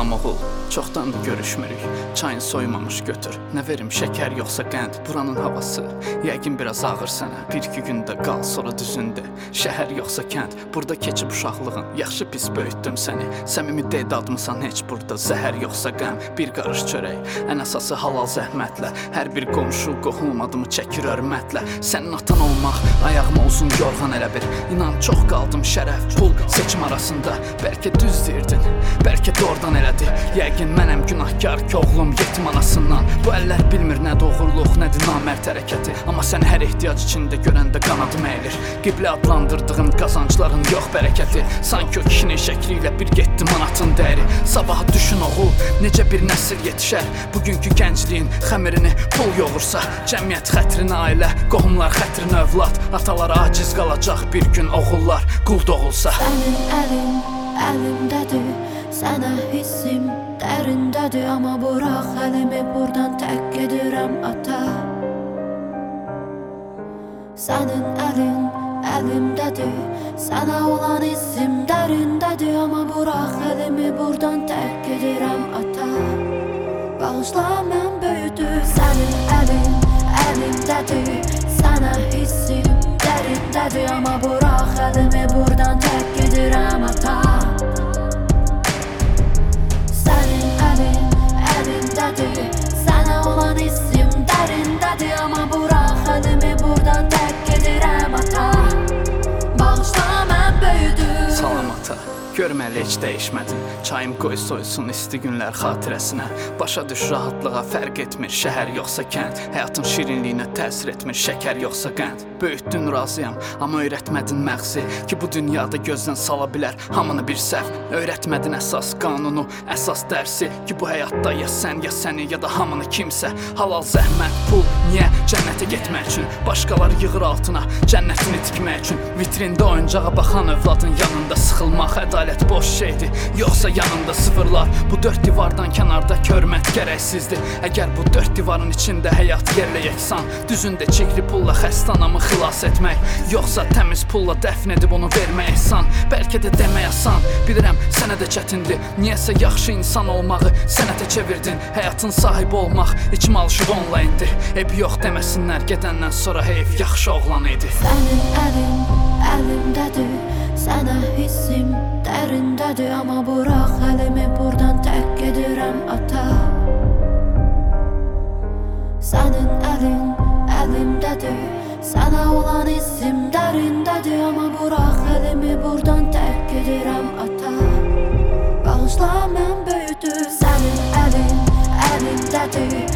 Salam oğul, çoxdandır görüşmürük. Çayın soymamış götür. Nə verim, şəkər yoxsa qənd? Buranın havası yəqin biraz ağır sənə. Bir-iki gündə qal, sonra düzündə. Şəhər yoxsa kənd, burada keçib uşaqlığın. Yaxşı pis böyütdüm səni. Səmimi dedadmısan heç burada. Zəhər yoxsa qəm, bir qarış çörək. Ən əsası halal zəhmətlə. Hər bir qonşu, qohum adımı çəkir hörmətlə. Sənin atan olmaq, ayağıma uzun yorğan elə bir. İnan çox qaldım şərəf, pul, seçim arasında. Bəlkə düz deyirdin, bəlkə doğrudan elədi. Yəqin mənəm günahkar ki oğlum yetim anasından. Bu əllər bilmir nə doğruluq, nədir namərd hərəkəti. Amma sən hər ehtiyac içində görəndə qanadım əyilir. Qiblə adlandırdığım qazancların yox bərəkəti. Sanki o kişinin şəkli ilə bir getdi manatın dəyəri. Sabahı düşün oğul, necə bir nəsil yetişər. Bugünkü gəncliyin xəmirini pul yoğursa. Cəmiyyət xətrinə ailə, qohumlar xətrinə övlad. Atalar aciz qalacaq bir gün oğullar qul doğulsa. Sənin əlin əlimdədir, sənə hissim dərindədir. Amma burax əlimi, buradan tək gedirəm ata. Sənin əlin əlimdədir, sənə olan hissim dərindədir. Amma burax əlimi, buradan tək gedirəm ata. Bağışla, mən böyüdüm. Sənin əlin əlimdədir, sənə hissim dərindədir. Amma burax əlimi, buradan tək gedirəm ata. Sənin əlin əlimdədir, sənə olan hissim dərindədir. Amma burax əlimi, buradan tək gedirəm ata. Bağışla, mən böyüdüm. Salam ata, görməli heç dəyişmədin. Çayım qoy soysun isti günlər xatirəsinə. Başa düş rahatlığa fərq etmir, şəhər yoxsa kənd. Həyatın şirinliyinə təsir etmir, şəkər yoxsa qənd. Böyütdün razıyam, amma öyrətmədin məğzi ki bu dünyada gözdən sala bilər hamını bir səhv. Öyrətmədin əsas qanunu, əsas dərsi ki bu həyatda ya sən, ya səni, ya da hamını kimsə. Halal zəhmət, pul, niyə? Cənnətə getmək üçün. Başqaları yığır altına, cənnətini tikmək üçün. Vitrində oyuncağa baxan övladın yanında sıxılmaq ədalət boş şeydir, yoxsa yanında sıfırlar. Bu dörd divardan kənardakı hörmət gərəksizdir. Əgər bu dörd divarın içində həyat yerlə yeksan, düzündə çigri pulla xəstanamı xilas etmək, yoxsa təmiz pulla dəfn edib onu vermək ehsan. Bəlkə də demək asan, bilirəm sənə də çətindir. Niyəsə yaxşı insan olmağı sənətə çevirdin. Həyatın sahibi olmaq içim alışıb onunla indi. Eb yox deməsinlər gedəndən sonra heyf yaxşı oğlan idi. Sənin əlin əlimdədir, sənə hissim dərindədir. Amma burax əlimi, buradan tək gedirəm ata. Sənin əlin əlimdədir, sənə olan hissim dərindədir. Amma burax əlimi, buradan tək gedirəm ata. Bağışla, mən böyüdüm. Sənin əlin əlimdədir,